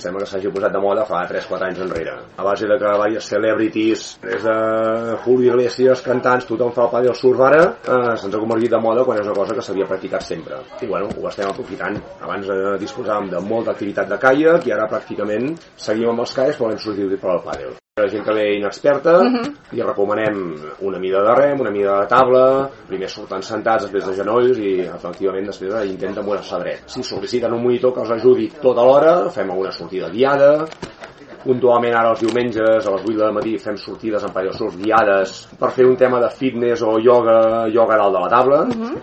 sembla que s'hagi posat de moda fa 3-4 anys enrere. A base de que diverses celebrities, des de Julio Iglesias, cantants, tothom fa el pàdel surf ara, se'ns ha convertit de moda quan és una cosa que s'havia practicat sempre. I bueno, ho estem aprofitant. Abans disposàvem de molta activitat de caiac i ara pràcticament seguim amb els caiacs però hem sortit per al pàdel. La gent que ve inexperta i recomanem una mida de rem, una mida de taula, primer surten sentats, després de genolls i efectivament després intenten posar-se dret. Si sol·liciten un monitor que els ajudi tota l'hora, fem alguna sortida guiada. Puntualment ara els diumenges a les 8 del matí fem sortides en pàdel surf guiades per fer un tema de fitness o ioga dalt de la taula.